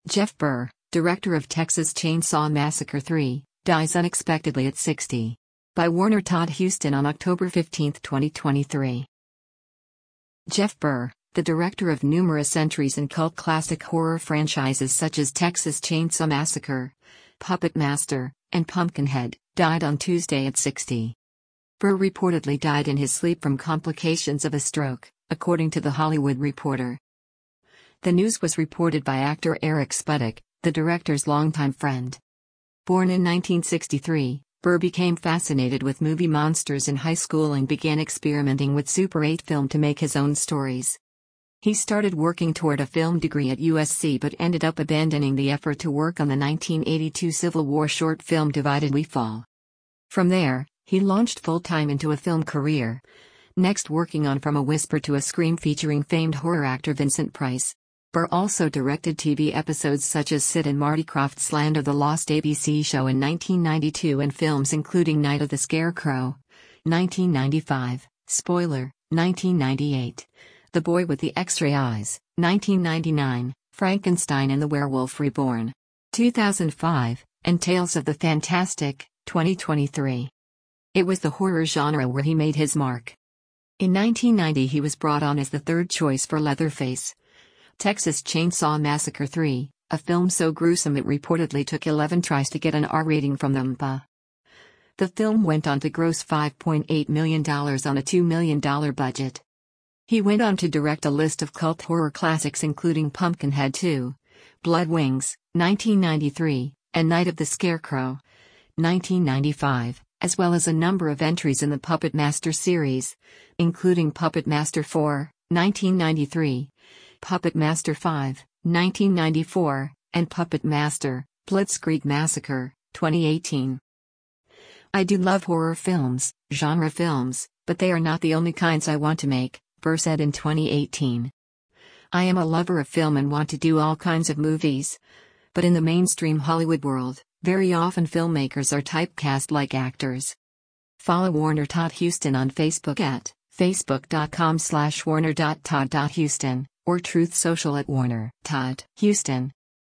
Jeff Burr, director of Texas Chainsaw Massacre 3, dies unexpectedly at 60. By Warner Todd Huston on October 15, 2023. Jeff Burr, the director of numerous entries in cult classic horror franchises such as Texas Chainsaw Massacre, Puppet Master, and Pumpkinhead, died on Tuesday at 60. Burr reportedly died in his sleep from complications of a stroke, according to The Hollywood Reporter. The news was reported by actor Eric Spuddick, the director's longtime friend. Born in 1963, Burr became fascinated with movie monsters in high school and began experimenting with Super 8 film to make his own stories. He started working toward a film degree at USC but ended up abandoning the effort to work on the 1982 Civil War short film Divided We Fall. From there, he launched full-time into a film career, next working on From a Whisper to a Scream featuring famed horror actor Vincent Price. Burr also directed TV episodes such as Sid and Marty Krofft's Land of the Lost ABC show in 1992 and films including Night of the Scarecrow, 1995, Spoiler, 1998, The Boy with the X-Ray Eyes, 1999, Frankenstein and the Werewolf Reborn, 2005, and Tales of the Fantastic, 2023. It was the horror genre where he made his mark. In 1990 he was brought on as the third choice for Leatherface. Texas Chainsaw Massacre 3, a film so gruesome it reportedly took 11 tries to get an R rating from the MPAA. The film went on to gross $5.8 million on a $2 million budget. He went on to direct a list of cult horror classics including Pumpkinhead 2, Blood Wings, 1993, and Night of the Scarecrow, 1995, as well as a number of entries in the Puppet Master series, including Puppet Master 4, 1993, Puppet Master 5, 1994, and Puppet Master, Blitzkrieg Massacre, 2018. I do love horror films, genre films, but they are not the only kinds I want to make, Burr said in 2018. I am a lover of film and want to do all kinds of movies. But in the mainstream Hollywood world, very often filmmakers are typecast like actors. Follow Warner Todd Huston on Facebook at facebook.com/warner.todd.huston. or Truth Social at Warner Todd Huston.